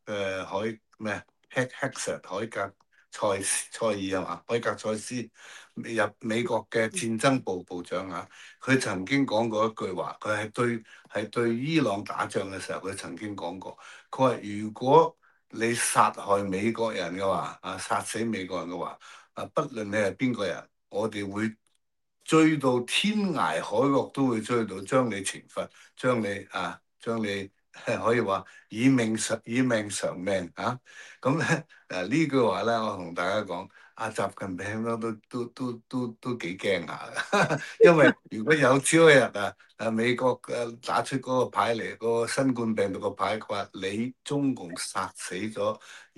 格蔡爾係嘛？海格賽斯入美國嘅戰爭部部長啊，佢曾經講過一句話，佢係對伊朗打仗嘅時候，佢曾經講過，佢話如果你殺害美國人嘅話，殺死美國人嘅話，不論你係邊個人，我哋會追到天涯海角都會追到，將你懲罰，將你可以話以命償命啊！咁咧呢句話咧，我同大家講，習近平都幾驚下，因為如果有朝一日美國打出嗰個牌嚟，嗰個新冠病毒個牌，佢話你中共殺死咗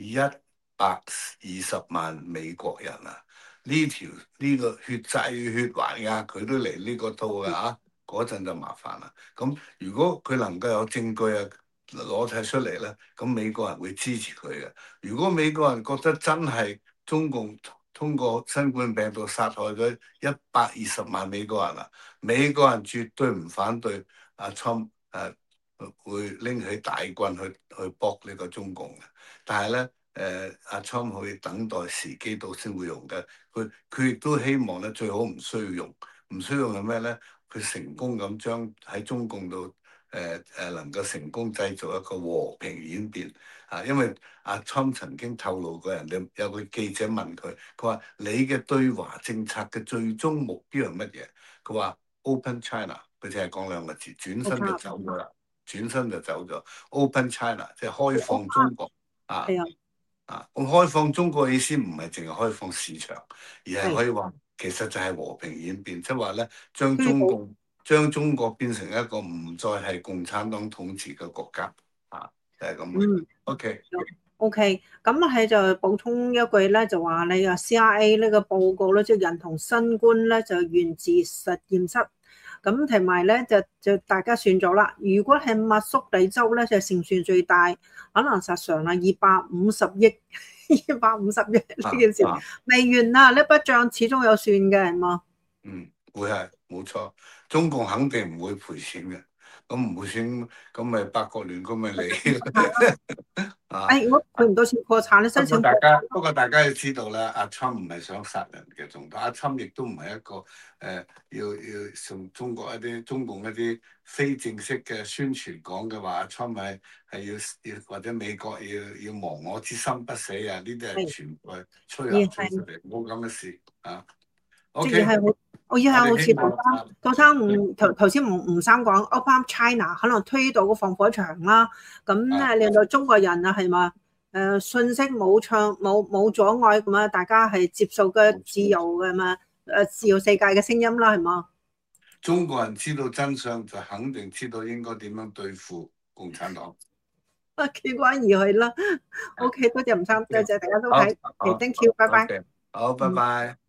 120萬美國人啊！呢個血債與血還㗎，佢都嚟呢個套㗎嚇，嗰陣就麻煩啦。咁如果佢能夠有證據攞晒出嚟咧，咁美國人會支持佢嘅。如果美國人覺得真係中共通過新冠病毒殺害咗120萬美國人啊，美國人絕對唔反對阿川會拎起大棍去搏呢個中共嘅。但係咧。阿 Trump 可以等待時機到先會用嘅，佢亦都希望咧最好唔需要用，唔需要用係咩咧？佢成功咁將喺中共度能夠成功製造一個和平演變啊！因為阿 Trump 曾經透露過，有個記者問佢，佢話你嘅對華政策嘅最終目標係乜嘢？佢話 Open China，佢淨係講2個字，轉身就走咗啦，轉身就走咗。Open China 即係開放中國啊！咁開放中國嘅意思唔係淨係開放市場，而係可以話其實就係和平演變，即係話咧將中國變成一個唔再係共產黨統治嘅國家，就係咁。
OK，咁係就補充一句咧，就話你CIA 呢個報告咧，即係人同新冠咧就源自實驗室。咁同埋咧就大家算咗啦，如果係密蘇里州咧就勝算最大，可能實上啦250億呢件事未完啦，呢筆帳始終有算嘅係嘛？
會係冇錯，中共肯定唔會賠錢嘅，咁唔賠錢咁咪八國聯軍咪嚟。
我賠唔到錢破產咧，申請
不過大家要知道啦，阿 Trump 唔係想殺人嘅總統，阿 Trump 亦都唔係一個要從中共一啲非正式嘅宣傳講嘅話，阿 Trump 係要或者美國要亡我之心不死啊！呢啲係全部吹下吹出嚟，冇咁嘅事啊。
即係我以後好似杜生頭先吳生講 Open China 可能推到個防火牆啦，咁令到中國人係嘛信息冇阻礙咁啊，大家係接受嘅自由嘅嘛自由世界嘅聲音啦，係嘛？
中國人知道真相就肯定知道應該點樣對付共產黨。
機關而去啦。OK， 多謝吳生，多謝大家收睇。OK，thank you，拜拜。
好，拜拜。